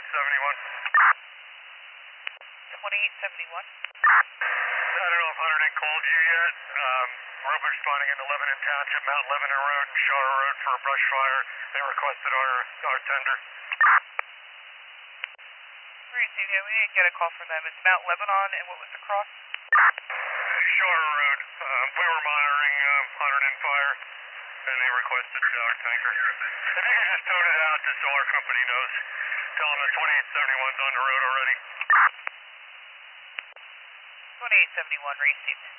2871. 2871. I don't know if Hunter didn't called you yet. We're responding in Lebanon Township, Mount Lebanon Road and Shara Road for a brush fire. They requested our tender. Received, yeah, we didn't get a call from them. It's Mount Lebanon, and what was the cross? Shara Road. We were monitoring Hunter and fire, and they requested our tanker. If you could just tone it out just so our company knows. Tell them the 2871's on the road already. 2871 received.